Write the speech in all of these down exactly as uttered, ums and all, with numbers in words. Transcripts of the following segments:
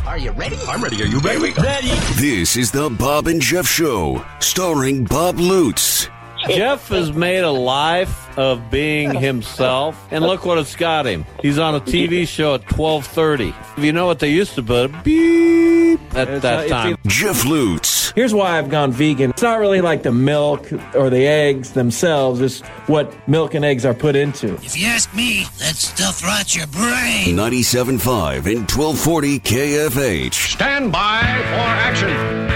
Are you ready? I'm ready. Are you ready? Ready. This is the Bob and Jeff Show, starring Bob Lutz. Jeff has made a life of being himself, and look what it's got him. He's on a T V show at twelve thirty. You know what they used to put? Beep at It's that not- it's time. either- Jeff Lutz. Here's why I've gone vegan. It's not really like the milk or the eggs themselves. It's what milk and eggs are put into. If you ask me, that stuff rots your brain. ninety-seven point five and twelve forty K F H. Stand by for action.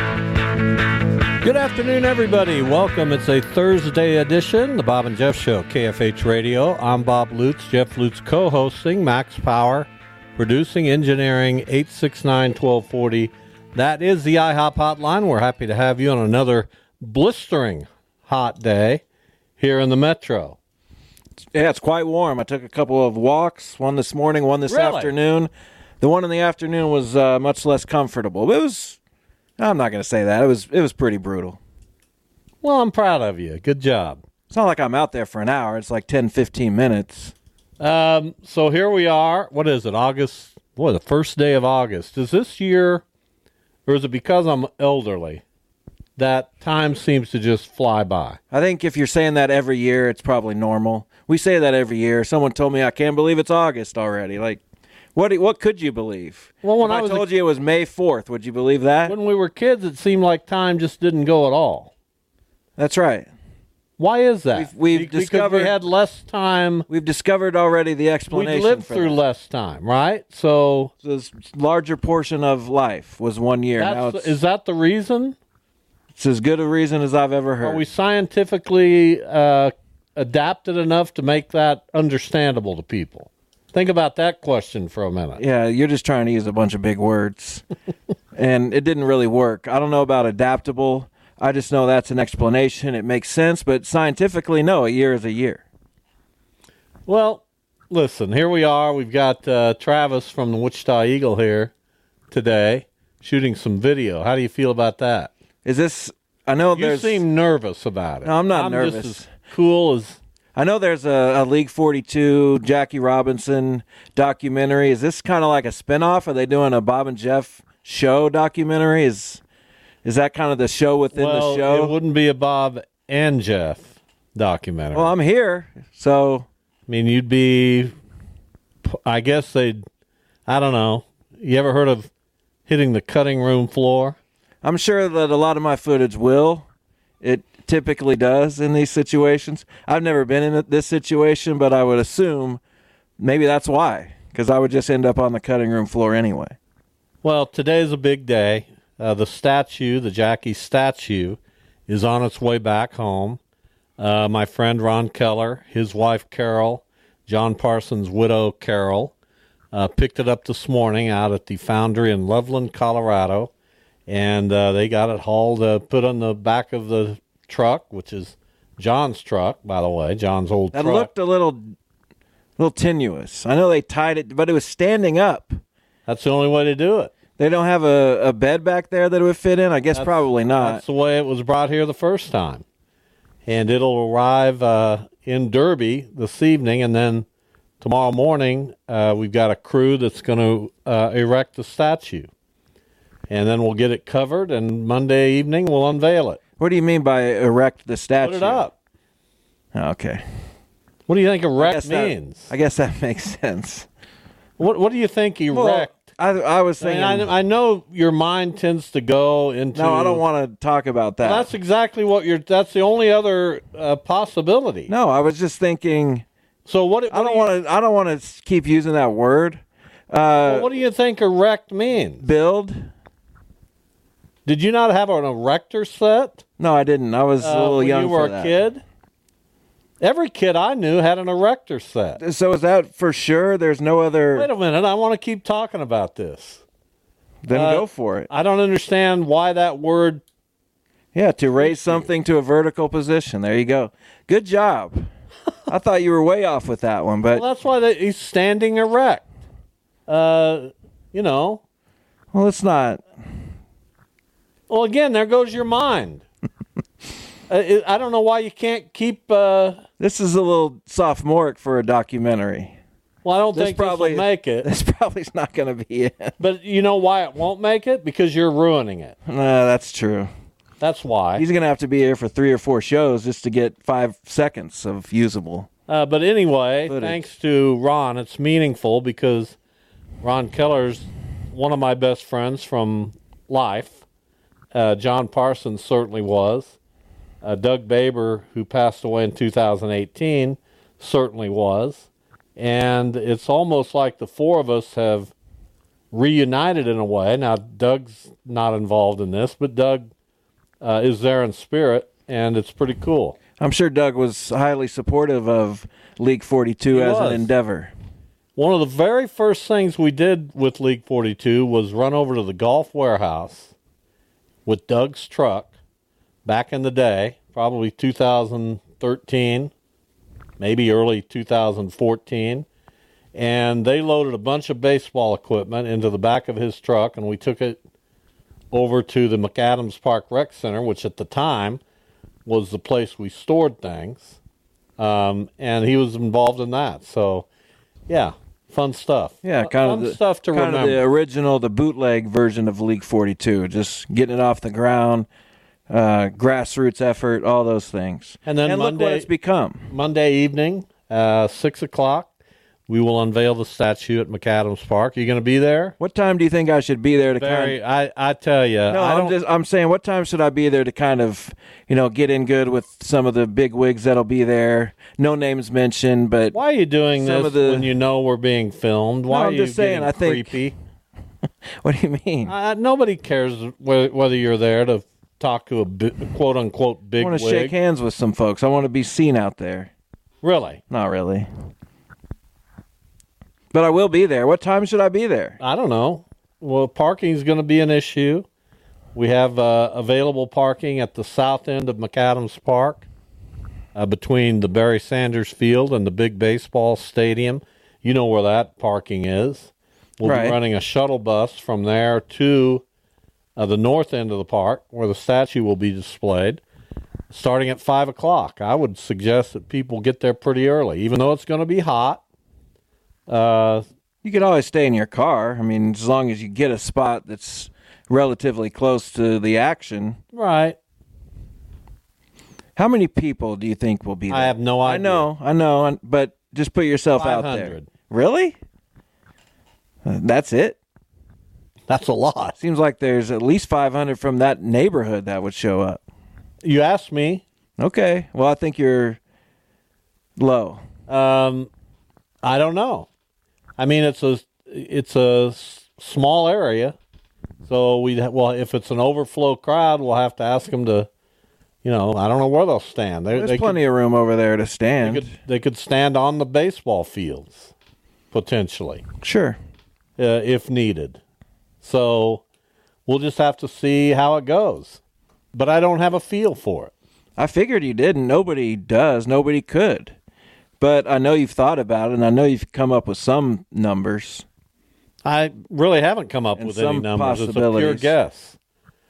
Good afternoon, everybody. Welcome. It's a Thursday edition, the Bob and Jeff Show, K F H Radio. I'm Bob Lutz, Jeff Lutz co-hosting, Max Power, producing, engineering, eight six nine, one two four zero. That is the IHOP hotline. We're happy to have you on another blistering hot day here in the Metro. Yeah, it's quite warm. I took a couple of walks, one this morning, one this Really? afternoon. The one in the afternoon was uh, much less comfortable. But it was, I'm not going to say that. It was, it was pretty brutal. Well, I'm proud of you. Good job. It's not like I'm out there for an hour. It's like ten, fifteen minutes. Um, so here we are. What is it? August? What, the first day of August. Is this year, or is it because I'm elderly, that time seems to just fly by? I think if you're saying that every year, it's probably normal. We say that every year. Someone told me, I can't believe it's August already. Like, what what could you believe? Well, when if I I, was a- told you it was May fourth, would you believe that? When we were kids, it seemed like time just didn't go at all. That's right. Why is that? We've- we've Be- because discovered- we had less time. We've discovered already the We explanation lived for through that. less time, right? So This larger portion of life was one year. Now that's, it's, is that the reason? it's as good a reason as I've ever heard. Are we scientifically uh, adapted enough to make that understandable to people? Think about that question for a minute. Yeah, you're just trying to use a bunch of big words. And it didn't really work. I don't know about adaptable. I just know that's an explanation. It makes sense, but scientifically, no, a year is a year. Well, listen, here we are. We've got uh, Travis from the Wichita Eagle here today shooting some video. How do you feel about that? Is this, I know You there's, seem nervous about it. No, I'm not I'm nervous. just as cool as... I know there's a, a League forty-two, Jackie Robinson documentary. Is this kind of like a spinoff? Are they doing a Bob and Jeff show documentary? Is is that kind of the show within well, the show? it wouldn't be a Bob and Jeff documentary. Well, I'm here, so I mean, you'd be... I guess they'd... I don't know. You ever heard of hitting the cutting room floor? I'm sure that a lot of my footage will. It typically does in these situations. I've never been in this situation, but I would assume maybe that's why, because I would just end up on the cutting room floor anyway. Well, today's a big day. Uh, the statue, the Jackie statue, is on its way back home. Uh, my friend Ron Keller, his wife Carol, John Parsons' widow Carol, uh, picked it up this morning out at the foundry in Loveland, Colorado, and uh, they got it hauled, uh, put on the back of the truck, which is John's truck, by the way, John's old That truck. looked a little, little tenuous. I know they tied it, but it was standing up. That's the only way to do it. They don't have a, a bed back there that it would fit in? I guess That's- probably not. That's the way it was brought here the first time. And it'll arrive uh, in Derby this evening, and then tomorrow morning uh, we've got a crew that's going to uh, erect the statue. And then we'll get it covered, and Monday evening we'll unveil it. What do you mean by erect the statue? Put it up. Oh, okay. What do you think I erect guess that- means? I guess that makes sense. What What do you think erect? Well, I, I was I, mean, thinking... I, I know your mind tends to go into... no, I don't want to talk about that. Well, that's exactly what you're... That's the only other uh, possibility. No, I was just thinking... So what... what I don't do you- want to. I don't want to keep using that word. Uh, well, what do you think erect means? build? Did you not have an erector set No, I didn't. I was a uh, little when young you were for a that. kid? Every kid I knew had an erector set. So is that for sure? There's no other. Wait a minute, I want to keep talking about this. Then uh, go for it. I don't understand why that word... Yeah, to raise something to a vertical position. There you go. Good job. I thought you were way off with that one, but Well, that's why they, he's standing erect. Uh, you know. well, it's not. Well, again, there goes your mind. uh, it, I don't know why you can't keep... Uh, This is a little sophomoric for a documentary. Well, I don't This think probably- this will make it. This probably is not going to be it. But you know why it won't make it? Because you're ruining it. No, that's true. That's why. He's going to have to be here for three or four shows just to get five seconds of usable. Uh, but anyway, Footage. thanks to Ron, it's meaningful because Ron Keller's one of my best friends from life. Uh, John Parsons certainly was. Uh, Doug Baber, who passed away in two thousand eighteen, certainly was. And it's almost like the four of us have reunited in a way. Now, Doug's not involved in this, but Doug uh, is there in spirit, and it's pretty cool. I'm sure Doug was highly supportive of League forty-two He as was. an endeavor. One of the very first things we did with League forty-two was run over to the Golf Warehouse with Doug's truck back in the day, probably two thousand thirteen, maybe early two thousand fourteen, and they loaded a bunch of baseball equipment into the back of his truck, and we took it over to the McAdams Park Rec Center, which at the time was the place we stored things, um, and he was involved in that. So, yeah, fun stuff. Yeah, Uh, kind fun of the, stuff to kind remember. of the original, the bootleg version of League forty-two, just getting it off the ground, uh, grassroots effort, all those things. And then look what Monday- it's become. Monday evening, uh, six o'clock, we will unveil the statue at McAdams Park. Are you going to be there? What time do you think I should be there to Very, kind I, I tell you, of, no, I I'm don't. just I'm saying what time should I be there to kind of, you know, get in good with some of the big wigs that'll be there. No names mentioned, but why are you doing some this of the- when you know we're being filmed? Why No, are I'm you just saying, getting I think- creepy? what do you mean? Uh, nobody cares whether, whether you're there to talk to a bi- quote unquote I big want to wig. shake hands with some folks. I want to be seen out there. Really? Not really. But I will be there. What time should I be there? I don't know. Well, parking is going to be an issue. We have uh, available parking at the south end of McAdams Park, uh, between the Barry Sanders Field and the big baseball stadium. You know where that parking is. We'll Right. be running a shuttle bus from there to uh, the north end of the park where the statue will be displayed, starting at five o'clock. I would suggest that people get there pretty early, even though it's going to be hot. Uh, You can always stay in your car. I mean, as long as you get a spot that's relatively close to the action. right. How many people do you think will be there? I have no I idea. know, I know, but just put yourself out there. five hundred. Really? Uh, That's it? That's a lot. Seems like there's at least five hundred from that neighborhood that would show up. You asked me. Okay. Well, I think you're low. Um, I don't know. I mean, it's a it's a s- small area, so we well, if it's an overflow crowd, we'll have to ask them to, you know, I don't know where they'll stand. They, There's they plenty of room over there to could, stand. they could they could stand on the baseball fields potentially, Sure. uh, if needed. So we'll just have to see how it goes. But I don't have a feel for it. I figured you didn't. Nobody does. Nobody could. But I know you've thought about it, and I know you've come up with some numbers. I really haven't come up And with any some numbers. It's a pure possibilities. guess.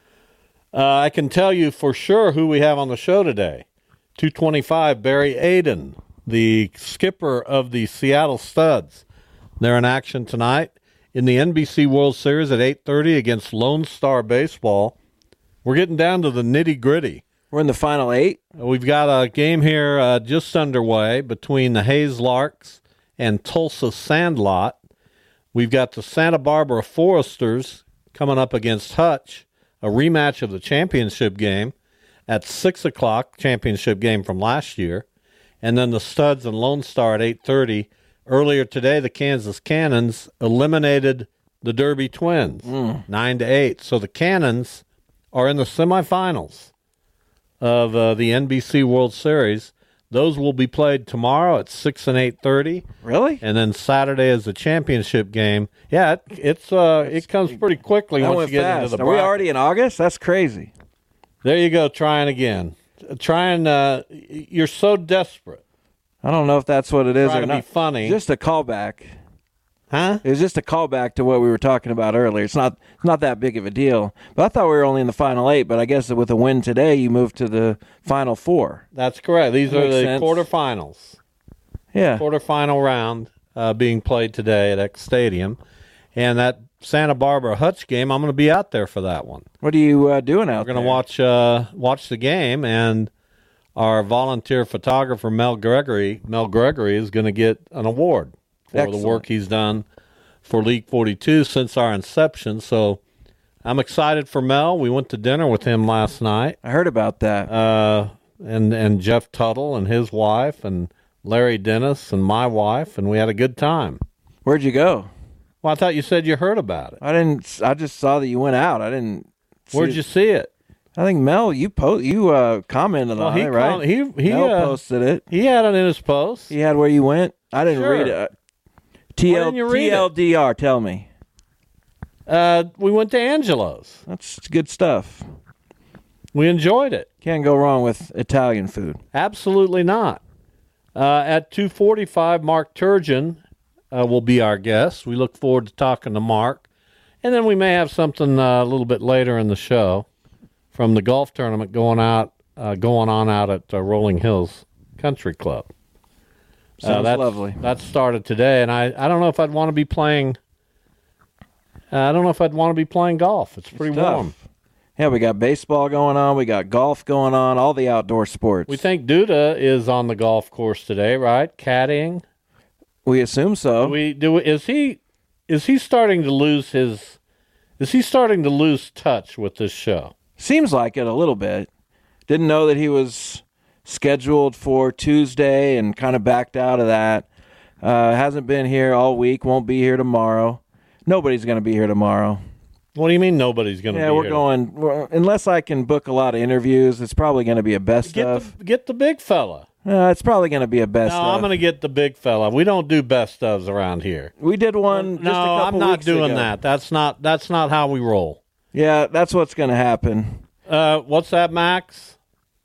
Uh, I can tell you for sure who we have on the show today. two twenty-five, Barry Aiden, the skipper of the Seattle Studs. They're in action tonight in the N B C World Series at eight thirty against Lone Star Baseball. We're getting down to the nitty-gritty. We're in the final eight. We've got a game here uh, just underway between the Hayes Larks and Tulsa Sandlot. We've got the Santa Barbara Foresters coming up against Hutch, a rematch of the championship game at six o'clock, championship game from last year. And then the Studs and Lone Star at eight thirty. Earlier today, the Kansas Cannons eliminated the Derby Twins, nine to eight. So the Cannons are in the semifinals of uh, the N B C World Series. Those will be played tomorrow at six and eight thirty, Really? and then Saturday is the championship game. Yeah, it, it's uh, it comes pretty quickly That once went you get fast. into the Are we bracket. already in August? That's crazy. There you go, trying again. Trying. Uh, you're so desperate, I don't know if that's what it is Trying or to be not. funny. Just a callback. huh? It was just a callback to what we were talking about earlier. It's not it's not that big of a deal. But I thought we were only in the final eight. But I guess with a win today, you move to the final four. That's correct. These That are makes the sense. quarterfinals, Yeah. quarterfinal round. uh, being played today at X Stadium. And that Santa Barbara Hutch game, I'm going to be out there for that one. What are you uh, doing out We're there? going to watch uh, watch the game, and our volunteer photographer, Mel Gregory, Mel Gregory is going to get an award for Excellent. the work he's done for League forty-two since our inception. So I'm excited for Mel. We went to dinner with him last night. I heard about that. Uh, and, and Jeff Tuttle and his wife and Larry Dennis and my wife, and we had a good time. Where'd you go? Well, I thought you said you heard about it. I didn't. I just saw that you went out. I didn't. see Where'd it. you see it? I think Mel, you po- you uh, commented Well, on he it, right? com- he he Mel uh, posted it. He had it in his post. He had where you went. I didn't Sure. read it. T L didn't you read it? T L D R. Tell me. Uh, we went to Angelo's. That's good stuff. We enjoyed it. Can't go wrong with Italian food. Absolutely not. Uh, at two forty-five, Mark Turgeon uh, will be our guest. We look forward to talking to Mark. And then we may have something uh, a little bit later in the show from the golf tournament going out, uh, going on out at uh, Rolling Hills Country Club. Sounds that's, lovely. That started today, and I, I don't know if I'd want to be playing. Uh, I don't know if I'd want to be playing golf. It's pretty It's tough. warm. Yeah, we got baseball going on. We got golf going on. All the outdoor sports. We think Duda is on the golf course today, right? Caddying. We assume so. Do we do. Is he? Is he starting to lose his? Is he starting to lose touch with this show? Seems like it a little bit. Didn't know that he was scheduled for Tuesday and kind of backed out of that. Uh, hasn't been here all week. Won't be here tomorrow. Nobody's going to be here tomorrow. What do you mean nobody's going to Yeah, be we're here? going. We're, unless I can book a lot of interviews, it's probably going to be a best Get of. the, get the big fella. Uh, it's probably going to be a best No, of. I'm going to get the big fella. We don't do best ofs around here. We did one. Just no, a couple I'm not weeks doing ago. that. That's not. That's not how we roll. Yeah, that's what's going to happen. Uh, what's that, Max?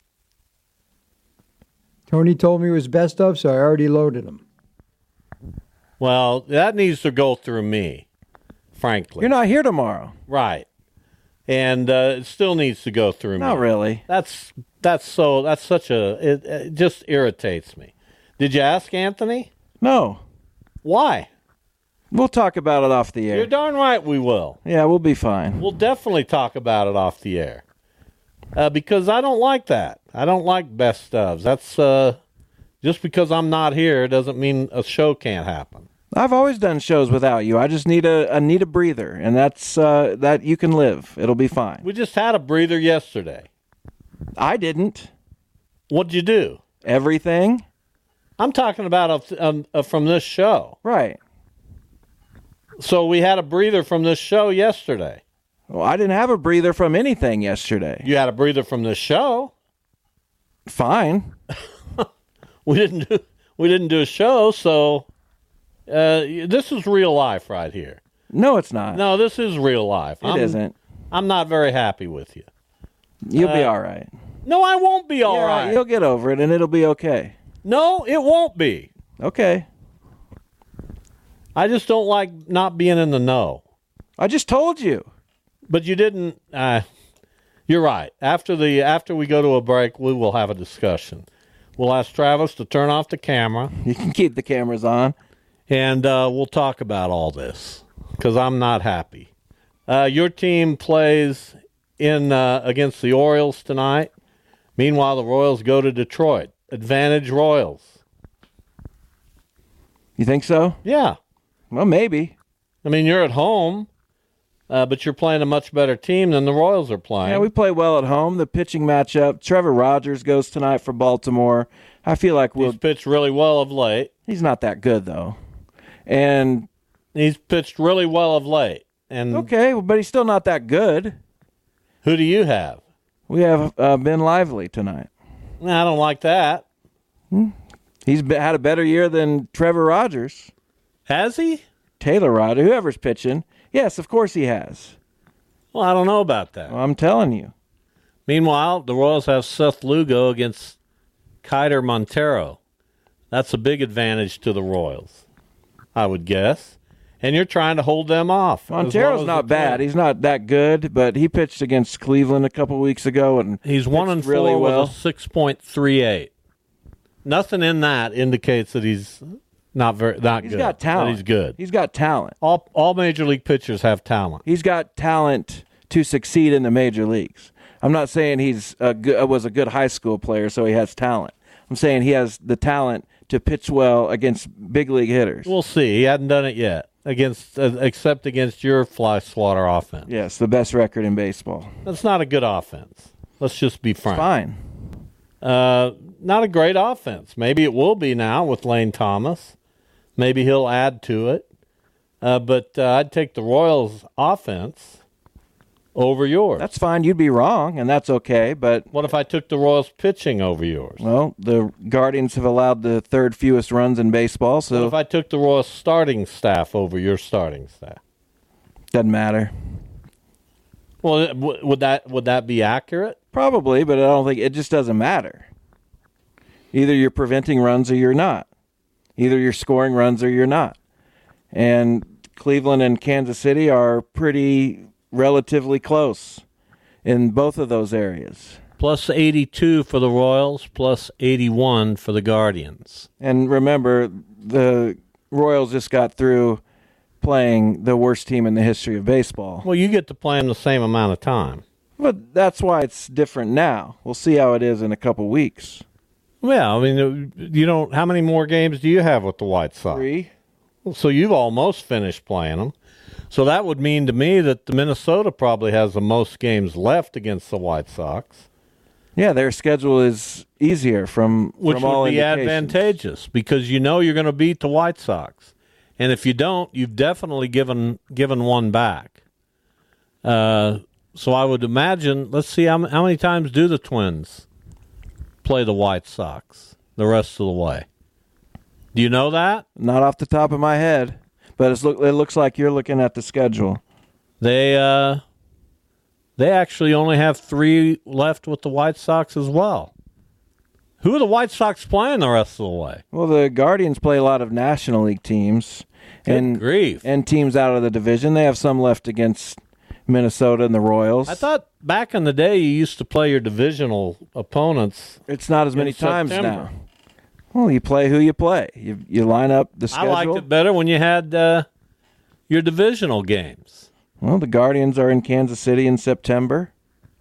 Tony told me it was best of, so I already loaded them. Well, that needs to go through me, frankly. You're not here tomorrow. Right. And uh, it still needs to go through me. Not really. That's that's so that's such a it, it just irritates me. Did you ask Anthony? No. Why? We'll talk about it off the air. You're darn right we will. Yeah, we'll be fine. We'll definitely talk about it off the air. Uh, because I don't like that. I don't like best ofs. That's uh, just because I'm not here doesn't mean a show can't happen. I've always done shows without you. I just need a I need a breather, and that's uh, that you can live. It'll be fine. We just had a breather yesterday. I didn't. What'd you do? Everything? I'm talking about a, um, a, from this show. Right. So we had a breather from this show yesterday. Well, I didn't have a breather from anything yesterday. You had a breather from this show. Fine. We didn't do we didn't do a show, so uh, this is real life right here. No, it's not. No, this is real life. It I'm, isn't. I'm not very happy with you. You'll be Uh, all right. No, I won't be all Yeah, right. You'll get over it, and it'll be okay. No, it won't be. Okay. I just don't like not being in the know. I just told you. But you didn't. Uh, you're right. After the after we go to a break, we will have a discussion. We'll ask Travis to turn off the camera, You can keep the cameras on. and uh, we'll talk about all this because I'm not happy. Uh, your team plays in uh, against the Orioles tonight. Meanwhile, the Royals go to Detroit. Advantage Royals. You think so? Yeah. Well, maybe. I mean, you're at home, uh, but you're playing a much better team than the Royals are playing. Yeah, we play well at home. The pitching matchup. Trevor Rogers goes tonight for Baltimore. I feel like we'll. He's pitched really well of late. He's not that good though, and He's pitched really well of late. And okay, but he's still not that good. who do you have? We have uh, Ben Lively tonight. I don't like that. He's be- had a better year than Trevor Rogers, Has he? Taylor Rogers, whoever's pitching. Yes, of course he has. Well, I don't know about that. Well, I'm telling you. Meanwhile, the Royals have Seth Lugo against Kiter Montero. That's a big advantage to the Royals, I would guess. And you're trying to hold them off. as Montero's well as not you bad. can. He's not that good, but he pitched against Cleveland a couple weeks ago, and He's one pitched and four really well. with a six point three eight. Nothing in that indicates that he's Not very, not He's good. got talent. But he's good. He's got talent. All all major league pitchers have talent. He's got talent to succeed in the major leagues. I'm not saying he's a good, was a good high school player, so he has talent. I'm saying he has the talent to pitch well against big league hitters. We'll see. He hadn't done it yet against, uh, except against your fly swatter offense. Yes, the best record in baseball. That's not a good offense. Let's just be frank. Fine. Uh, not a great offense. Maybe it will be now with Lane Thomas. Maybe he'll add to it. Uh, but uh, I'd take the Royals' offense over yours. That's fine. You'd be wrong, and that's okay. But What if I took the Royals' pitching over yours? well, the Guardians have allowed the third fewest runs in baseball, What so if I took the Royals' starting staff over your starting staff? doesn't matter. Well, w- would that would that be accurate? Probably, but I don't think it just doesn't matter. Either you're preventing runs or you're not. Either you're scoring runs or you're not. And Cleveland and Kansas City are pretty relatively close in both of those areas. Plus eighty-two for the Royals, plus eighty-one for the Guardians. And remember, the Royals just got through playing the worst team in the history of baseball. Well, you get to play them the same amount of time. But that's why it's different now. We'll see how it is in a couple weeks. Yeah, I mean, you don't. How many more games do you have with the White Sox? Three. So you've almost finished playing them. So that would mean to me that the Minnesota probably has the most games left against the White Sox. Yeah, their schedule is easier from, Which from all would be indications. advantageous because you know you're going to beat the White Sox. And if you don't, you've definitely given given one back. Uh, so I would imagine, let's see, how, how many times do the Twins play the White Sox the rest of the way? Do you know that? Not off the top of my head, but it's look, it looks like you're looking at the schedule. They uh, they actually only have three left with the White Sox as well. Who are the White Sox playing the rest of the way? Well, the Guardians play a lot of National League teams Good and grief. and teams out of the division. They have some left against Minnesota and the Royals. I thought back in the day you used to play your divisional opponents. it's not as in many times September. now. Well, you play who you play. You you line up the I schedule. liked it better when you had uh, your divisional games. Well, the Guardians are in Kansas City in September.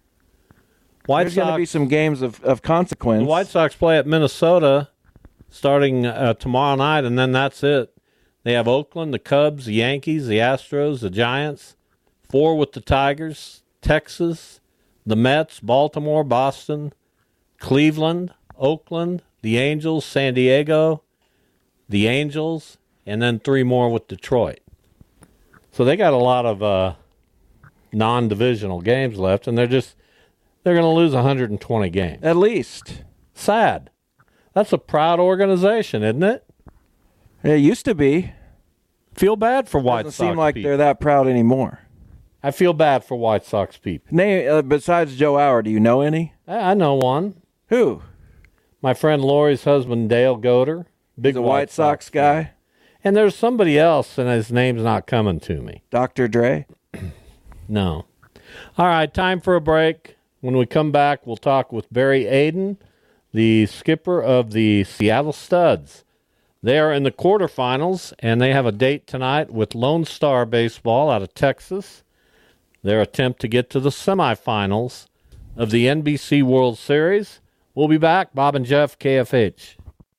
White There's going to Sox, be some games of, of consequence. the White Sox play at Minnesota starting uh, tomorrow night, and then that's it. They have Oakland, the Cubs, the Yankees, the Astros, the Giants, four with the Tigers, Texas, the Mets, Baltimore, Boston, Cleveland, Oakland, the Angels, San Diego, the Angels, and then three more with Detroit. So they got a lot of uh, non-divisional games left, and they're just they're going to lose one hundred twenty games. At least. Sad. That's a proud organization, isn't it? It used to be. Feel bad for White Doesn't Sox seem like people. they're that proud anymore. I feel bad for White Sox people. Name, uh, besides Joe Auer, do you know any? I, I know one. Who? My friend Lori's husband, Dale Goder. Big He's a White Sox guy? And there's somebody else, and his name's not coming to me. Doctor Dre? No. All right, time for a break. When we come back, we'll talk with Barry Aiden, the skipper of the Seattle Studs. They are in the quarterfinals, and they have a date tonight with Lone Star Baseball out of Texas. Their attempt to get to the semifinals of the N B C World Series. We'll be back. Bob and Jeff, K F H.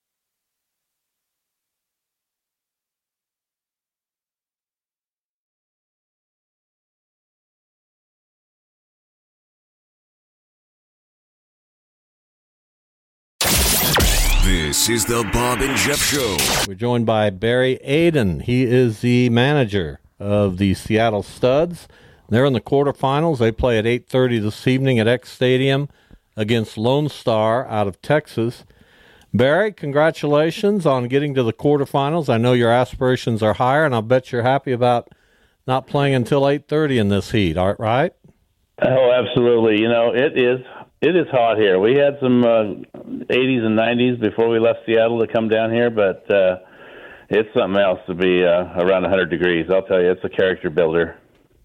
This is the Bob and Jeff Show. We're joined by Barry Aiden. He is the manager of the Seattle Studs. They're in the quarterfinals. They play at eight thirty this evening at X Stadium against Lone Star out of Texas. Barry, congratulations on getting to the quarterfinals. I know your aspirations are higher, and I'll bet you're happy about not playing until eight thirty in this heat, all right? Oh, absolutely. You know, it is it is hot here. We had some uh, eighties and nineties before we left Seattle to come down here, but uh, it's something else to be uh, around one hundred degrees. I'll tell you, it's a character builder.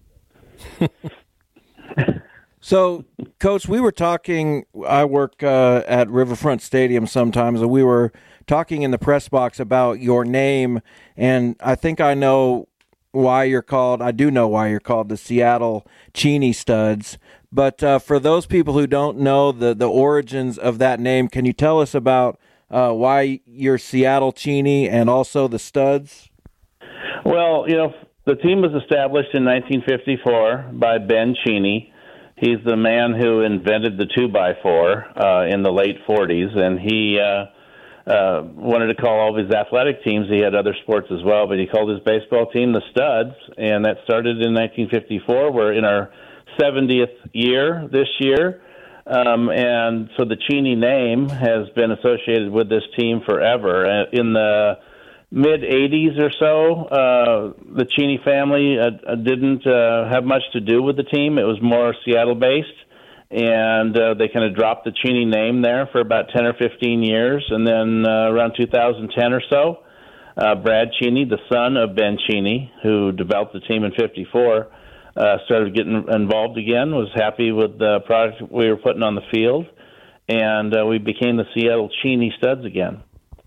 So, Coach, we were talking, I work uh, at Riverfront Stadium sometimes, and we were talking in the press box about your name, and I think I know why you're called, I do know why you're called the Seattle Cheney Studs, but uh, for those people who don't know the, the origins of that name, can you tell us about uh, why you're Seattle Cheney and also the Studs? Well, you know, the team was established in nineteen fifty-four by Ben Cheney. He's the man who invented the two by four uh, in the late forties, and he uh, uh, wanted to call all of his athletic teams. He had other sports as well, but he called his baseball team the Studs, and that started in nineteen fifty-four. We're in our seventieth year this year, um, and so the Cheney name has been associated with this team forever. Uh, in the mid-eighties or so, uh, the Cheney family uh, didn't uh, have much to do with the team. It was more Seattle-based, and uh, they kind of dropped the Cheney name there for about ten or fifteen years, and then uh, around two thousand ten or so, uh, Brad Cheney, the son of Ben Cheney, who developed the team in fifty-four, uh, started getting involved again, was happy with the product we were putting on the field, and uh, we became the Seattle Cheney Studs again.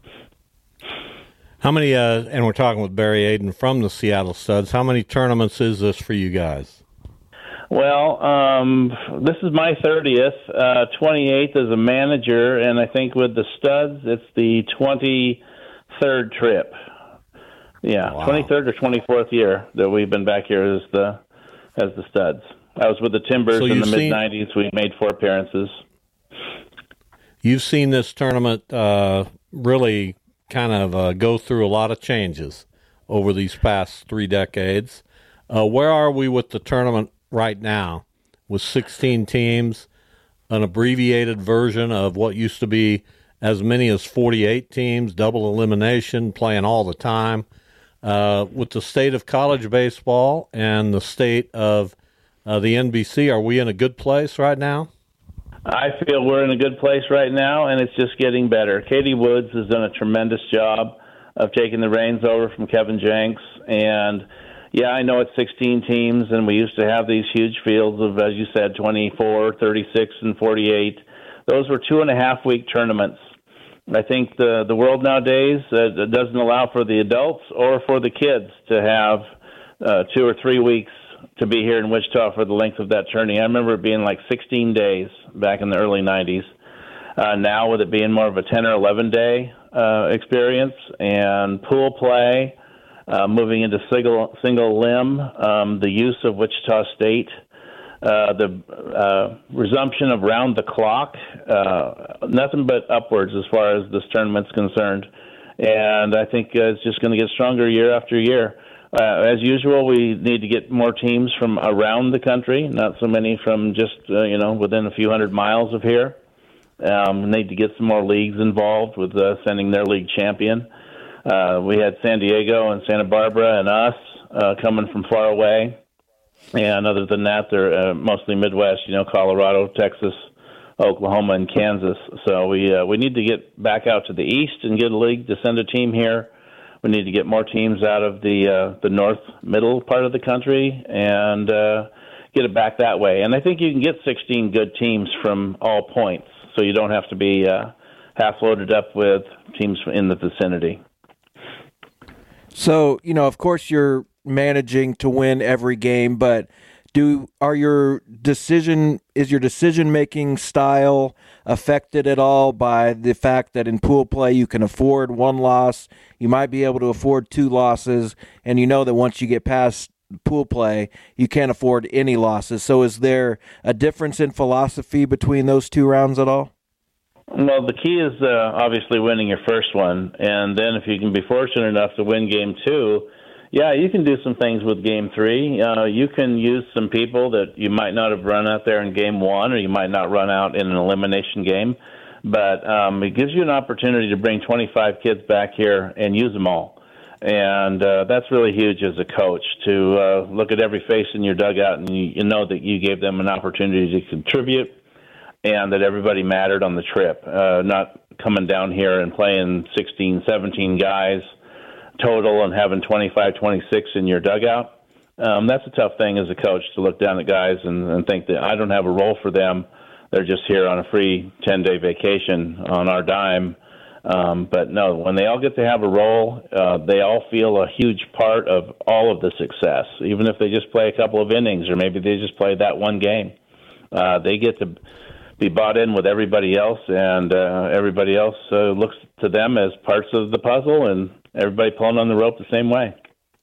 How many, uh, and we're talking with Barry Aiden from the Seattle Studs, how many tournaments is this for you guys? Well, um, this is my thirtieth, uh, twenty-eighth as a manager, and I think with the Studs, it's the twenty-third trip. Yeah, wow. twenty-third or twenty-fourth year that we've been back here as the as the Studs. I was with the Timbers so in the mid nineties. We made four appearances. You've seen this tournament uh, really kind of uh, go through a lot of changes over these past three decades. Uh, where are we with the tournament right now with sixteen teams, an abbreviated version of what used to be as many as forty-eight teams, double elimination, playing all the time? Uh, with the state of college baseball and the state of uh, the N B C, are we in a good place right now? I feel we're in a good place right now, and it's just getting better. Katie Woods has done a tremendous job of taking the reins over from Kevin Jenks. And, yeah, I know it's sixteen teams, and we used to have these huge fields of, as you said, twenty-four, thirty-six, and forty-eight. Those were two-and-a-half-week tournaments. I think the, the world nowadays uh, doesn't allow for the adults or for the kids to have uh, two or three weeks to be here in Wichita for the length of that tourney. I remember it being like sixteen days back in the early nineties. Uh, now with it being more of a ten or eleven day uh, experience, and pool play, uh, moving into single, single limb, um, the use of Wichita State, uh, the uh, resumption of round the clock, uh, nothing but upwards as far as this tournament's concerned. And I think uh, it's just going to get stronger year after year. Uh, as usual, we need to get more teams from around the country, not so many from just, uh, you know, within a few hundred miles of here. Um, we need to get some more leagues involved with uh, sending their league champion. Uh, we had San Diego and Santa Barbara and us uh, coming from far away. And other than that, they're uh, mostly Midwest, you know, Colorado, Texas, Oklahoma, and Kansas. So we uh, we need to get back out to the east and get a league to send a team here. We need to get more teams out of the uh, the north middle part of the country and uh, get it back that way. And I think you can get sixteen good teams from all points, so you don't have to be uh, half loaded up with teams in the vicinity. So, you know, of course you're managing to win every game, but do are your decision is your decision making style affected at all by the fact that in pool play you can afford one loss, you might be able to afford two losses, and you know that once you get past pool play you can't afford any losses? So is there a difference in philosophy between those two rounds at all? Well, the key is uh, obviously winning your first one, and then if you can be fortunate enough to win game two, yeah, you can do some things with game three. Uh, you can use some people that you might not have run out there in game one, or you might not run out in an elimination game. But um, it gives you an opportunity to bring twenty-five kids back here and use them all. And uh, that's really huge as a coach, to uh, look at every face in your dugout and you, you know that you gave them an opportunity to contribute and that everybody mattered on the trip, uh, not coming down here and playing sixteen, seventeen guys total and having twenty-five, twenty-six in your dugout. Um, that's a tough thing as a coach, to look down at guys and, and think that I don't have a role for them. They're just here on a free ten-day vacation on our dime, Um, but no, when they all get to have a role, uh, they all feel a huge part of all of the success, even if they just play a couple of innings or maybe they just play that one game. Uh, they get to be bought in with everybody else, and uh, everybody else uh, looks to them as parts of the puzzle, and everybody pulling on the rope the same way.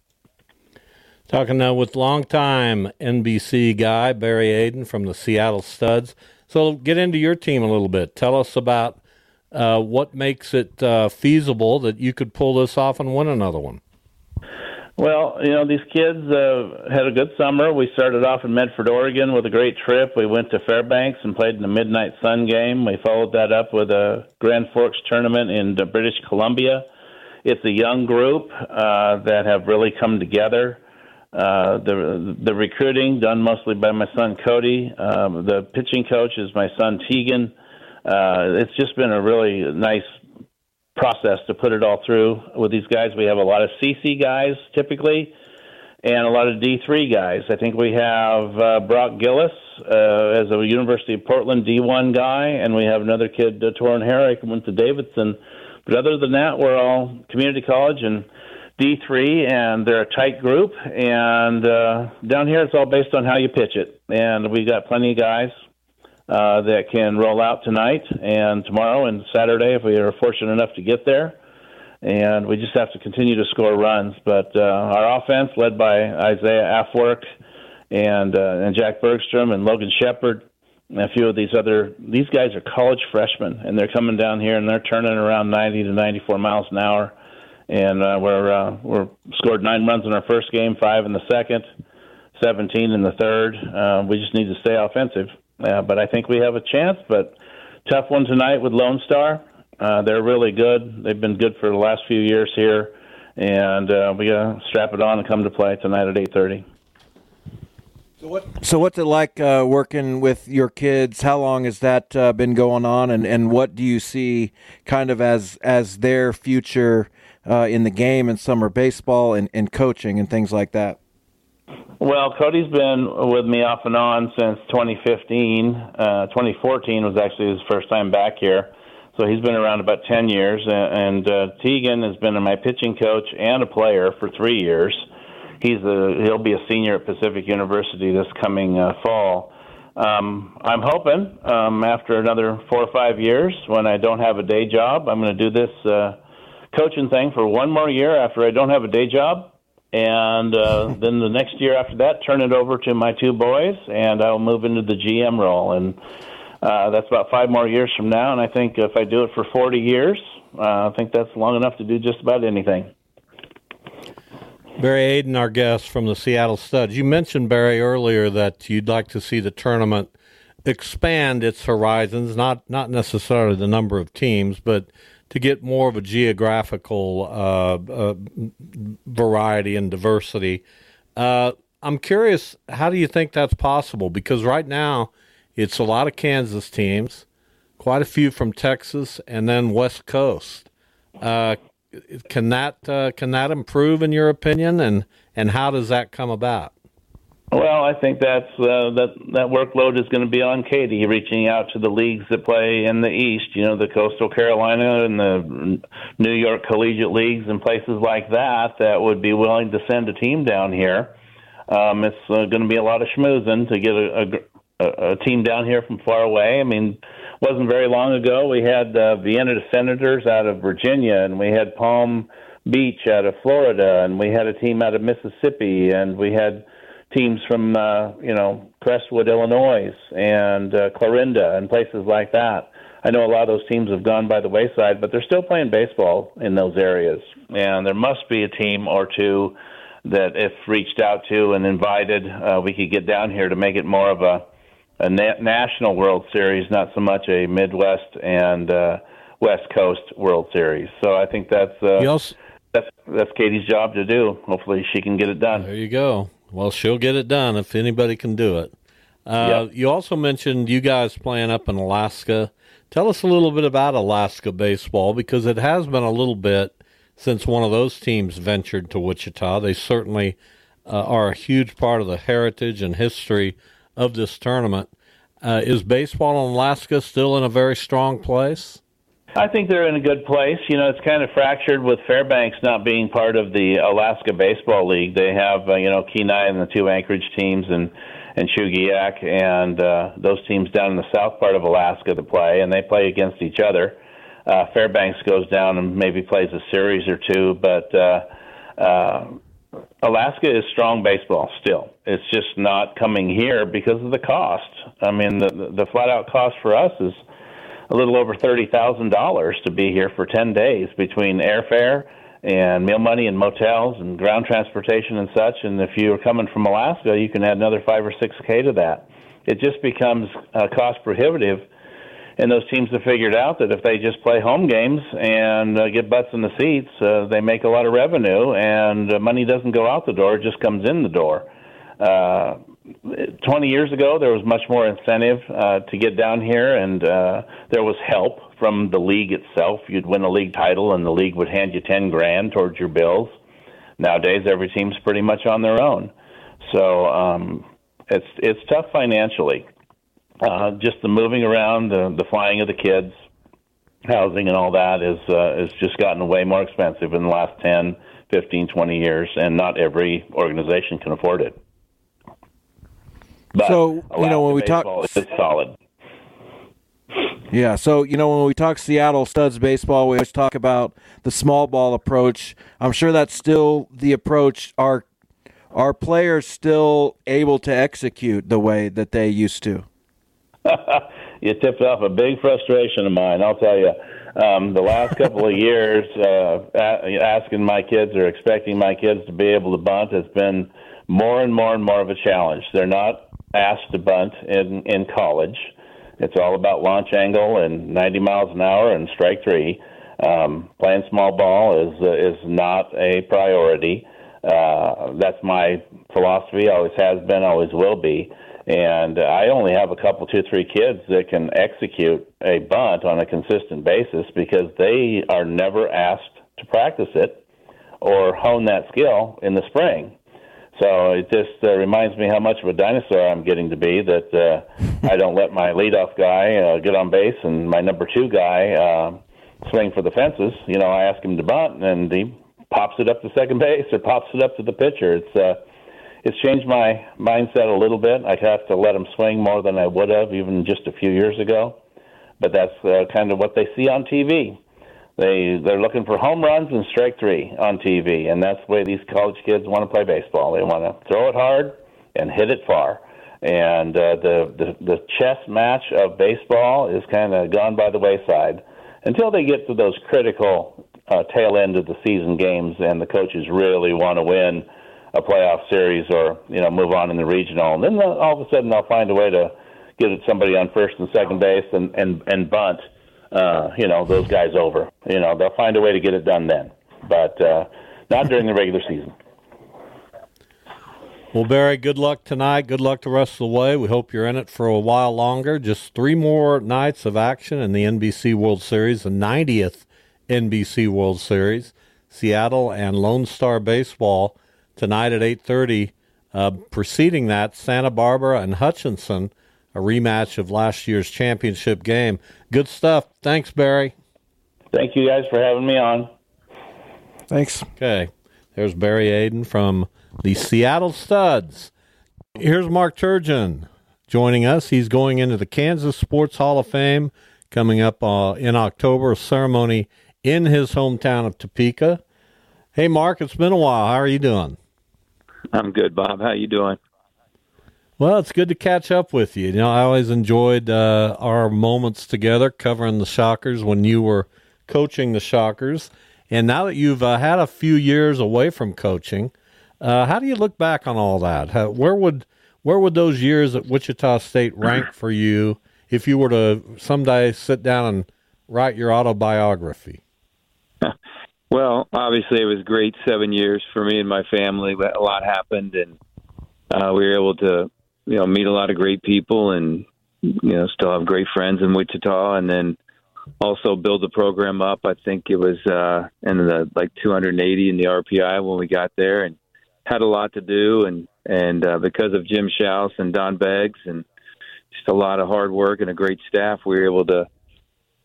Talking now with longtime N B C guy, Barry Aden from the Seattle Studs. So get into your team a little bit. Tell us about uh, what makes it uh, feasible that you could pull this off and win another one. Well, you know, these kids uh, had a good summer. We started off in Medford, Oregon with a great trip. We went to Fairbanks and played in the Midnight Sun game. We followed that up with a Grand Forks tournament in British Columbia. It's a young group uh, that have really come together. Uh, the the recruiting done mostly by my son Cody. Um, the pitching coach is my son Tegan. Uh, it's just been a really nice process to put it all through with these guys. We have a lot of C C guys typically, and a lot of D three guys. I think we have uh, Brock Gillis uh, as a University of Portland D one guy, and we have another kid, uh, Torrin Herrick, went to Davidson. But other than that, we're all community college and D three, and they're a tight group. And uh, down here, it's all based on how you pitch it. And we got plenty of guys uh, that can roll out tonight and tomorrow and Saturday if we are fortunate enough to get there. And we just have to continue to score runs. But uh, our offense, led by Isaiah Afwerk and uh, and Jack Bergstrom and Logan Shepard, and a few of these other, these guys are college freshmen, and they're coming down here and they're turning around ninety to ninety-four miles an hour. And uh, we're uh, we're scored nine runs in our first game, five in the second, seventeen in the third. Uh, we just need to stay offensive. Uh, but I think we have a chance. But tough one tonight with Lone Star. Uh, they're really good. They've been good for the last few years here, and uh, we got to strap it on and come to play tonight at eight thirty. So what? So what's it like uh, working with your kids? How long has that uh, been going on, and, and what do you see kind of as as their future uh, in the game and summer baseball and, and coaching and things like that? Well, Cody's been with me off and on since twenty fifteen. Uh, twenty fourteen was actually his first time back here, so he's been around about ten years. And uh, Tegan has been my pitching coach and a player for three years. He's a, he'll be a senior at Pacific University this coming uh, fall. Um, I'm hoping um, after another four or five years, when I don't have a day job, I'm going to do this uh, coaching thing for one more year after I don't have a day job. And uh, then the next year after that, turn it over to my two boys, and I'll move into the G M role. And uh, that's about five more years from now. And I think if I do it for forty years, uh, I think that's long enough to do just about anything. Barry Aden, our guest from the Seattle Studs. You mentioned, Barry, earlier that you'd like to see the tournament expand its horizons, not not necessarily the number of teams, but to get more of a geographical uh, uh, variety and diversity. Uh, I'm curious, how do you think that's possible? Because right now it's a lot of Kansas teams, quite a few from Texas, and then West Coast. Uh Can that uh, can that improve in your opinion, and, and how does that come about? Well, I think that's uh, that that workload is going to be on Katie, reaching out to the leagues that play in the East. You know, the Coastal Carolina and the New York Collegiate Leagues and places like that that would be willing to send a team down here. Um, it's uh, going to be a lot of schmoozing to get a, a, a team down here from far away. I mean, wasn't very long ago we had uh, Vienna Senators out of Virginia, and we had Palm Beach out of Florida, and we had a team out of Mississippi, and we had teams from uh, you know Crestwood, Illinois, and uh, Clarinda, and places like that. I know a lot of those teams have gone by the wayside, but they're still playing baseball in those areas, and there must be a team or two that, if reached out to and invited, uh, we could get down here to make it more of a a na- national World Series, not so much a Midwest and uh, West Coast World Series. So I think that's uh, also, that's that's Katie's job to do. Hopefully she can get it done. There you go. Well, she'll get it done if anybody can do it. Uh, yep. You also mentioned you guys playing up in Alaska. Tell us a little bit about Alaska baseball, because it has been a little bit since one of those teams ventured to Wichita. They certainly uh, are a huge part of the heritage and history of this tournament. Uh, is baseball in Alaska still in a very strong place? I think they're in a good place. You know, it's kind of fractured with Fairbanks not being part of the Alaska Baseball League. They have, uh, you know, Kenai and the two Anchorage teams and, and Chugiak and uh, those teams down in the south part of Alaska to play, and they play against each other. Uh, Fairbanks goes down and maybe plays a series or two, but uh, uh, Alaska is strong baseball still. It's just not coming here because of the cost. I mean, the, the flat-out cost for us is a little over thirty thousand dollars to be here for ten days between airfare and meal money and motels and ground transportation and such. And if you're coming from Alaska, you can add another five or six K to that. It just becomes uh, cost prohibitive. And those teams have figured out that if they just play home games and uh, get butts in the seats, uh, they make a lot of revenue, and uh, money doesn't go out the door, it just comes in the door. Uh, twenty years ago, there was much more incentive uh, to get down here, and uh, there was help from the league itself. You'd win a league title, and the league would hand you ten grand towards your bills. Nowadays, every team's pretty much on their own. So um, it's it's tough financially. Uh, just the moving around, the, the flying of the kids, housing and all that is uh, has just gotten way more expensive in the last ten, fifteen, twenty years, and not every organization can afford it. But so, you know, when we talk... It's solid. Yeah, so, you know, when we talk Seattle Studs baseball, we always talk about the small ball approach. I'm sure that's still the approach. Are, are players still able to execute the way that they used to? You tipped off a big frustration of mine, I'll tell you. Um, the last couple of years, uh, asking my kids or expecting my kids to be able to bunt has been more and more and more of a challenge. They're not asked to bunt in, in college. It's all about launch angle and ninety miles an hour and strike three. Um, playing small ball is uh, is not a priority. Uh, that's my philosophy, always has been, always will be. And I only have a couple, two, three kids that can execute a bunt on a consistent basis because they are never asked to practice it or hone that skill in the spring. So it just uh, reminds me how much of a dinosaur I'm getting to be, that uh, I don't let my leadoff guy uh, get on base and my number two guy uh, swing for the fences. You know, I ask him to bunt, and he pops it up to second base or pops it up to the pitcher. It's uh, it's changed my mindset a little bit. I have to let him swing more than I would have even just a few years ago. But that's uh, kind of what they see on T V. They, they're looking for home runs and strike three on T V, and that's the way these college kids want to play baseball. They want to throw it hard and hit it far. And uh, the, the, the chess match of baseball is kind of gone by the wayside until they get to those critical uh, tail end of the season games and the coaches really want to win a playoff series or, you know, move on in the regional. And then all of a sudden they'll find a way to get somebody on first and second base and, and, and bunt, uh, you know, those guys over. You know, they'll find a way to get it done then. But uh, not during the regular season. Well, Barry, good luck tonight. Good luck the rest of the way. We hope you're in it for a while longer. Just three more nights of action in the N B C World Series, the ninetieth N B C World Series. Seattle and Lone Star Baseball tonight at eight thirty. Uh, preceding that, Santa Barbara and Hutchinson, a rematch of last year's championship game. Good stuff. Thanks, Barry. Thank you guys for having me on. Thanks. Okay. There's Barry Aiden from the Seattle Studs. Here's Mark Turgeon joining us. He's going into the Kansas Sports Hall of Fame coming up uh, in October, a ceremony in his hometown of Topeka. Hey, Mark, it's been a while. How are you doing? I'm good, Bob. How you doing? Well, it's good to catch up with you. You know, I always enjoyed uh, our moments together covering the Shockers when you were coaching the Shockers. And now that you've uh, had a few years away from coaching, uh, how do you look back on all that? How, where would where would those years at Wichita State rank for you if you were to someday sit down and write your autobiography? Well, obviously it was great seven years for me and my family. A lot happened, and uh, we were able to, you know, meet a lot of great people, and you know, still have great friends in Wichita, and then also build the program up. I think it was uh, in the like two hundred eighty in the R P I when we got there, and had a lot to do, and and uh, because of Jim Schaus and Don Beggs and just a lot of hard work and a great staff, we were able to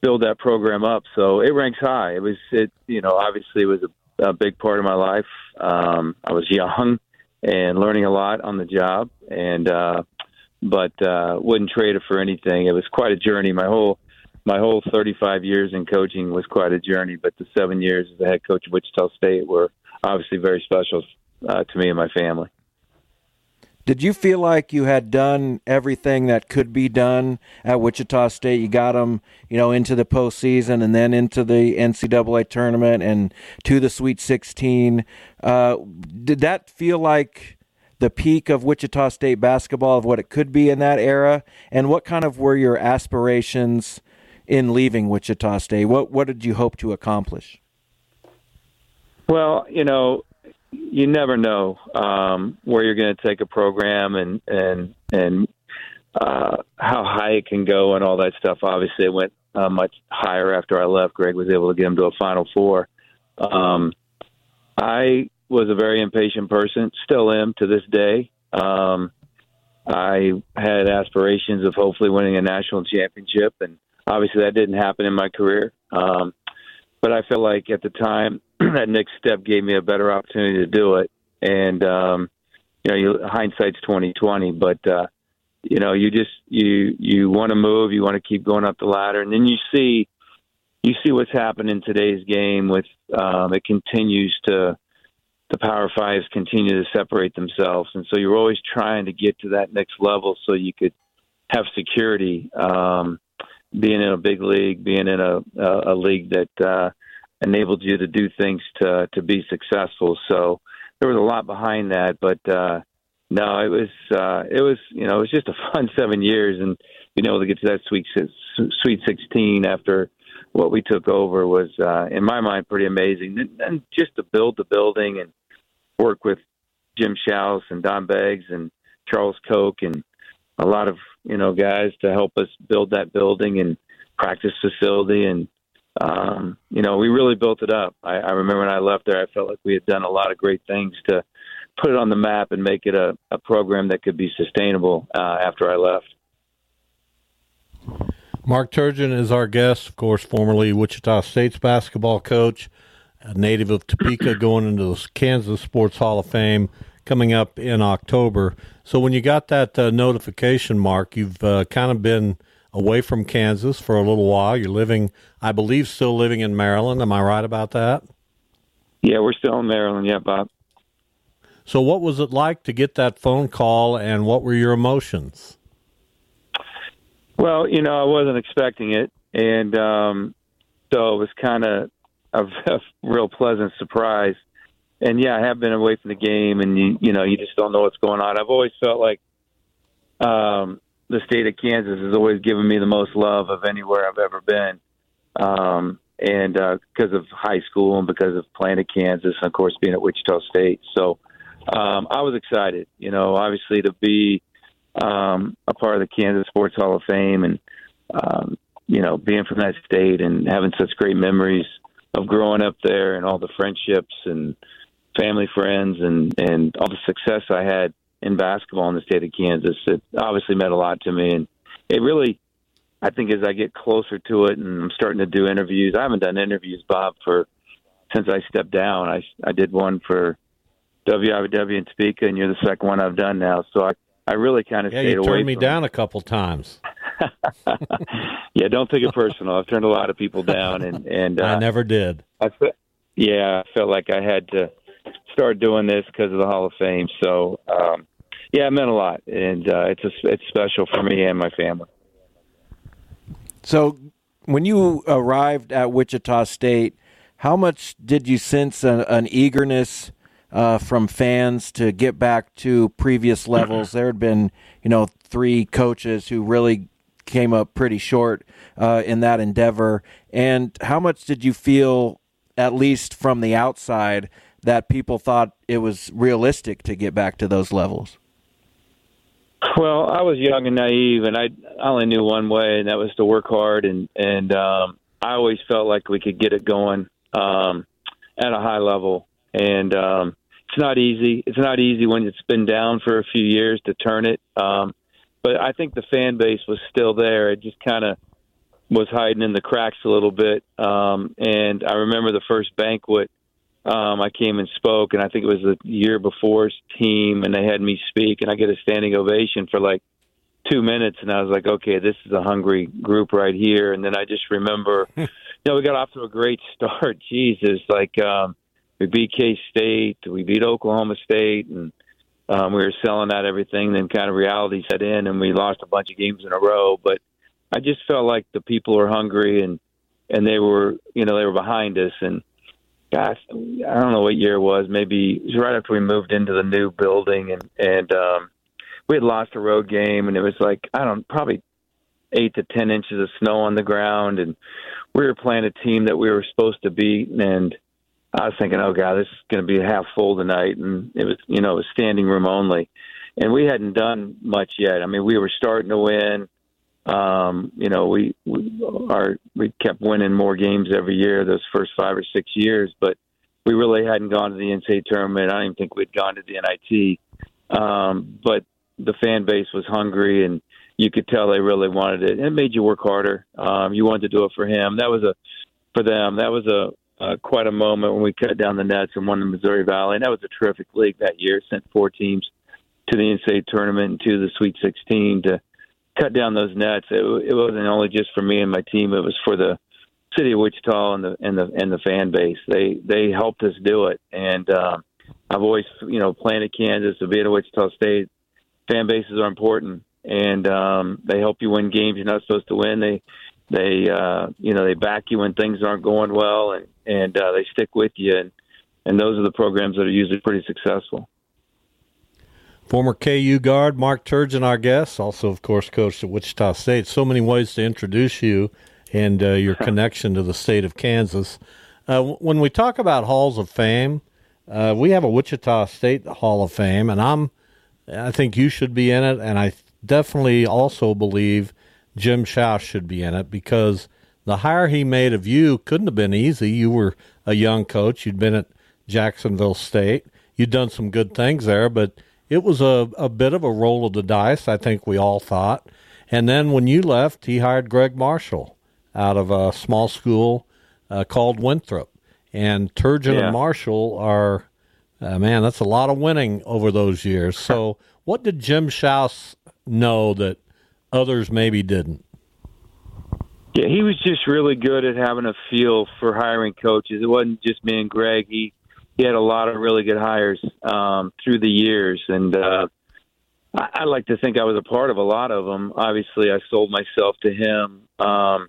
build that program up. So it ranks high. It was, it, you know, obviously it was a, a big part of my life. Um, I was young and learning a lot on the job, and uh, but uh, wouldn't trade it for anything. It was quite a journey. My whole my whole thirty-five years in coaching was quite a journey, but the seven years as the head coach of Wichita State were obviously very special uh, to me and my family. Did you feel like you had done everything that could be done at Wichita State? You got them, you know, into the postseason and then into the N C double A tournament and to the Sweet sixteen. Uh, did that feel like the peak of Wichita State basketball, of what it could be in that era? And what kind of were your aspirations in leaving Wichita State? What what did you hope to accomplish? Well, you know, you never know um, where you're going to take a program and and and uh, how high it can go and all that stuff. Obviously, it went uh, much higher after I left. Greg was able to get him to a Final Four. Um, I was a very impatient person, still am to this day. Um, I had aspirations of hopefully winning a national championship, and obviously that didn't happen in my career. Um, but I felt like at the time that next step gave me a better opportunity to do it. And, um, you know, you, hindsight's twenty twenty, but, uh, you know, you just, you, you want to move, you want to keep going up the ladder. And then you see, you see what's happened in today's game with, um, it continues to, the Power Fives continue to separate themselves. And so you're always trying to get to that next level so you could have security, um, being in a big league, being in a, a, a league that, uh, enabled you to do things to to be successful. So there was a lot behind that, but uh, no, it was uh, it was you know it was just a fun seven years, and being able to get to that sweet sweet sixteen after what we took over was uh, in my mind pretty amazing. And, and just to build the building and work with Jim Schaus and Don Beggs and Charles Koch and a lot of you know guys to help us build that building and practice facility. And Um, you know, we really built it up. I, I remember when I left there, I felt like we had done a lot of great things to put it on the map and make it a, a program that could be sustainable uh, after I left. Mark Turgeon is our guest, of course, formerly Wichita State's basketball coach, a native of Topeka, going into the Kansas Sports Hall of Fame coming up in October. So when you got that uh, notification, Mark, you've uh, kind of been away from Kansas for a little while. You're living, I believe, still living in Maryland. Am I right about that? Yeah, we're still in Maryland. Yeah, Bob. So what was it like to get that phone call, and what were your emotions? Well, you know, I wasn't expecting it, and um, so it was kind of a, a real pleasant surprise. And, yeah, I have been away from the game, and, you, you know, you just don't know what's going on. I've always felt like um, – the state of Kansas has always given me the most love of anywhere I've ever been. Um, and, uh, because of high school and because of playing at Kansas and of course being at Wichita State. So, um, I was excited, you know, obviously to be, um, a part of the Kansas Sports Hall of Fame and, um, you know, being from that state and having such great memories of growing up there and all the friendships and family friends and, and all the success I had in basketball in the state of Kansas. It obviously meant a lot to me. And it really, I think as I get closer to it and I'm starting to do interviews, I haven't done interviews, Bob, for since I stepped down. I, I did one for W I W in Topeka, and you're the second one I've done now. So I, I really kind of yeah, stayed away. You turned me from down it. a couple times. Yeah, don't take it personal. I've turned a lot of people down. and, and uh, I never did. I fe- yeah, I felt like I had to start doing this because of the Hall of Fame. So, um, yeah, it meant a lot, and uh, it's a, it's special for me and my family. So when you arrived at Wichita State, how much did you sense a, an eagerness uh, from fans to get back to previous levels? There had been, you know, three coaches who really came up pretty short uh, in that endeavor. And how much did you feel, at least from the outside, that people thought it was realistic to get back to those levels? Well, I was young and naive, and I, I only knew one way, and that was to work hard. And, and um, I always felt like we could get it going um, at a high level. And um, it's not easy. It's not easy when it's been down for a few years to turn it. Um, but I think the fan base was still there. It just kind of was hiding in the cracks a little bit. Um, and I remember the first banquet, um, I came and spoke, and I think it was the year before's team, and they had me speak, and I get a standing ovation for like two minutes, and I was like, okay, this is a hungry group right here. And then I just remember, you know, we got off to a great start. Jesus, like um, we beat K-State, we beat Oklahoma State, and um, we were selling out everything. Then kind of reality set in, and we lost a bunch of games in a row. But I just felt like the people were hungry, and and they were, you know, they were behind us. And gosh, I don't know what year it was. Maybe it was right after we moved into the new building, and and um, we had lost a road game, and it was like, I don't know, probably eight to ten inches of snow on the ground, and we were playing a team that we were supposed to beat, and I was thinking, oh God, this is going to be half full tonight, and it was, you know, it was standing room only, and we hadn't done much yet. I mean, we were starting to win. Um, you know, we, we are we kept winning more games every year those first five or six years, but we really hadn't gone to the N C A A tournament. I don't even think we'd gone to the N I T. Um, but the fan base was hungry, and you could tell they really wanted it. And it made you work harder. Um, you wanted to do it for him. That was a for them. That was a uh, quite a moment when we cut down the nets and won the Missouri Valley. And that was a terrific league that year. Sent four teams to the N C A A tournament and to the Sweet sixteen to cut down those nets. It, it wasn't only just for me and my team; it was for the city of Wichita and the and the and the fan base. They they helped us do it, and um, I've always, you know, playing at Kansas, to be at Wichita State, fan bases are important, and um, they help you win games you're not supposed to win. They they uh, you know they back you when things aren't going well, and and uh, they stick with you, and and those are the programs that are usually pretty successful. Former K U guard Mark Turgeon, our guest, also, of course, coached at Wichita State. So many ways to introduce you and uh, your connection to the state of Kansas. Uh, when we talk about Halls of Fame, uh, we have a Wichita State Hall of Fame, and I'm, I think you should be in it, and I definitely also believe Jim Schaus should be in it, because the hire he made of you couldn't have been easy. You were a young coach. You'd been at Jacksonville State. You'd done some good things there, but it was a, a bit of a roll of the dice, I think we all thought. And then when you left, he hired Greg Marshall out of a small school uh, called Winthrop. And Turgeon yeah. and Marshall are, uh, man, that's a lot of winning over those years. So what did Jim Schaus know that others maybe didn't? Yeah, he was just really good at having a feel for hiring coaches. It wasn't just me and Greg. He He had a lot of really good hires um, through the years, and uh, I, I like to think I was a part of a lot of them. Obviously, I sold myself to him, um,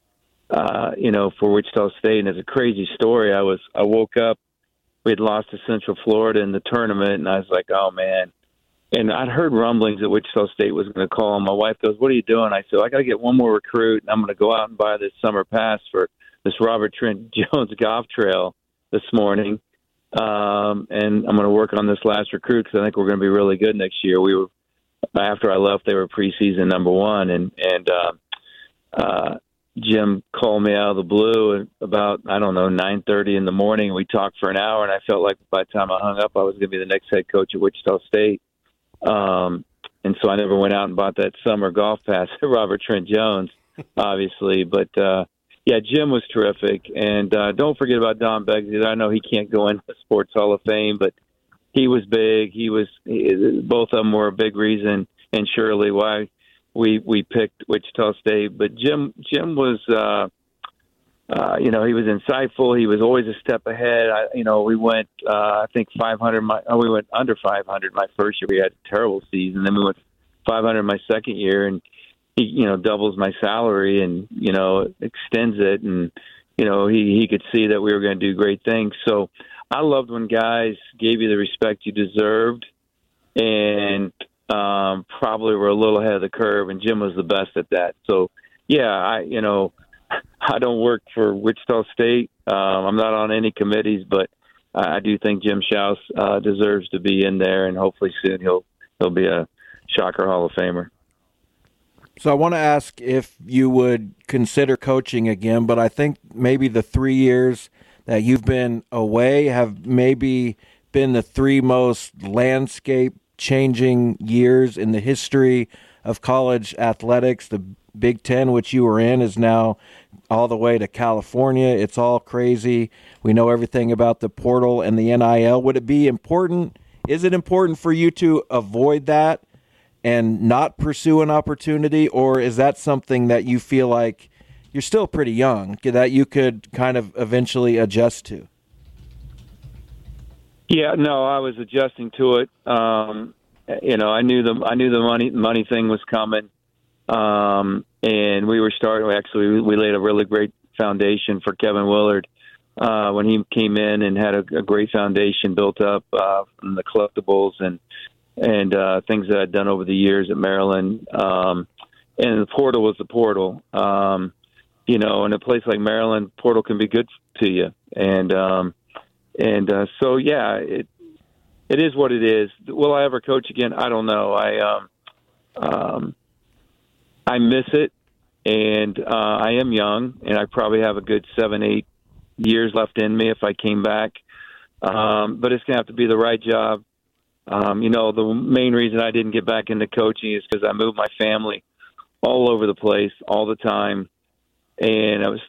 uh, you know, for Wichita State, and it's a crazy story. I was I woke up, we had lost to Central Florida in the tournament, and I was like, oh man. And I'd heard rumblings that Wichita State was going to call him. My wife goes, what are you doing? I said, I got to get one more recruit, and I'm going to go out and buy this summer pass for this Robert Trent Jones golf trail this morning. Um, and I'm going to work on this last recruit because I think we're going to be really good next year. We were, after I left, they were preseason number one, and and uh, uh, Jim called me out of the blue at about, I don't know, nine thirty in the morning. We talked for an hour, and I felt like by the time I hung up, I was going to be the next head coach at Wichita State. Um, and so I never went out and bought that summer golf pass at Robert Trent Jones, obviously, but. Uh, Yeah, Jim was terrific, and uh, don't forget about Don Beggs either. I know he can't go into the Sports Hall of Fame, but he was big. He was he, both of them were a big reason, and surely why we we picked Wichita State. But Jim Jim was, uh, uh, you know, he was insightful. He was always a step ahead. I, you know, we went uh, I think five hundred. My oh, we went under five hundred my first year. We had a terrible season. Then we went five hundred my second year, and he, you know, doubles my salary and, you know, extends it. And, you know, he, he could see that we were going to do great things. So I loved when guys gave you the respect you deserved and um, probably were a little ahead of the curve. And Jim was the best at that. So, yeah, I, you know, I don't work for Wichita State. Um, I'm not on any committees, but I do think Jim Schaus uh, deserves to be in there. And hopefully soon he'll, he'll be a Shocker Hall of Famer. So I want to ask if you would consider coaching again, but I think maybe the three years that you've been away have maybe been the three most landscape-changing years in the history of college athletics. The Big Ten, which you were in, is now all the way to California. It's all crazy. We know everything about the portal and the N I L. Would it be important? Is it important for you to avoid that and not pursue an opportunity, or is that something that you feel like you're still pretty young that you could kind of eventually adjust to? Yeah, no, I was adjusting to it. Um, you know, I knew the I knew the money money thing was coming, um, and we were starting. Actually, we laid a really great foundation for Kevin Willard uh, when he came in and had a, a great foundation built up uh, from the collectibles and and uh, things that I'd done over the years at Maryland. Um, and the portal was the portal. Um, you know, in a place like Maryland, portal can be good to you, and um, And uh, so, yeah, it it is what it is. Will I ever coach again? I don't know. I um, um, I miss it, and uh, I am young, and I probably have a good seven, eight years left in me if I came back. Um, but it's going to have to be the right job. Um, you know, the main reason I didn't get back into coaching is because I moved my family all over the place all the time, and I was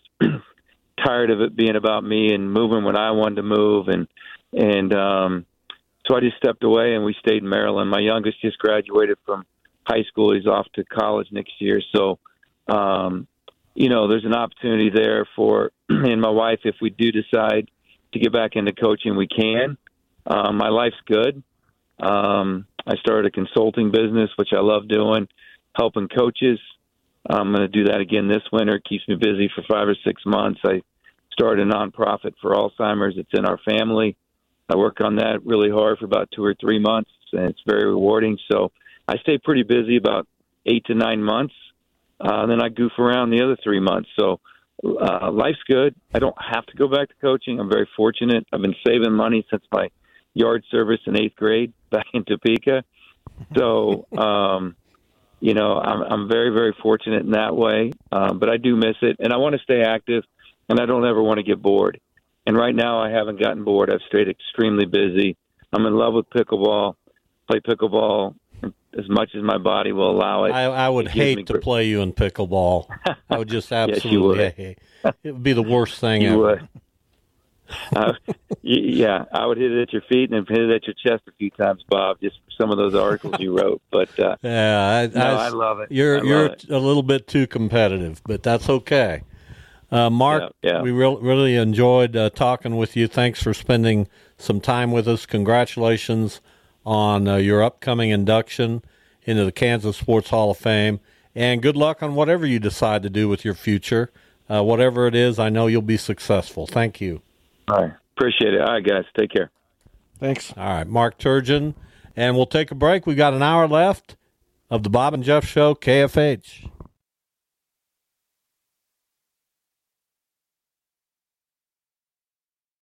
tired of it being about me and moving when I wanted to move. And, and, um, so I just stepped away and we stayed in Maryland. My youngest just graduated from high school. He's off to college next year. So, um, you know, there's an opportunity there for me and my wife. If we do decide to get back into coaching, we can. Um, my life's good. Um, I started a consulting business, which I love doing, helping coaches. I'm going to do that again this winter. It keeps me busy for five or six months. I started a nonprofit for Alzheimer's. It's in our family. I work on that really hard for about two or three months, and it's very rewarding. So I stay pretty busy about eight to nine months. Uh, then I goof around the other three months. So uh, life's good. I don't have to go back to coaching. I'm very fortunate. I've been saving money since my yard service in eighth grade back in Topeka. So, um, you know, I'm, I'm very, very fortunate in that way. Um, but I do miss it, and I want to stay active. And I don't ever want to get bored. And right now I haven't gotten bored. I've stayed extremely busy. I'm in love with pickleball, play pickleball as much as my body will allow it. I, I would it hate to gr- play you in pickleball. I would just absolutely yes, you would. hate it. It would be the worst thing you ever. Would. Uh, yeah, I would hit it at your feet and hit it at your chest a few times, Bob, just for some of those articles you wrote. But uh, yeah, I, no, I, I love it. You're I love you're it. a little bit too competitive, but that's okay. Uh, Mark, yeah, yeah. we re- really enjoyed uh, talking with you. Thanks for spending some time with us. Congratulations on uh, your upcoming induction into the Kansas Sports Hall of Fame, and good luck on whatever you decide to do with your future. Uh, whatever it is, I know you'll be successful. Thank you. All right. Appreciate it. All right, guys. Take care. Thanks. All right, Mark Turgeon, and we'll take a break. We got an hour left of the Bob and Jeff Show, K F H.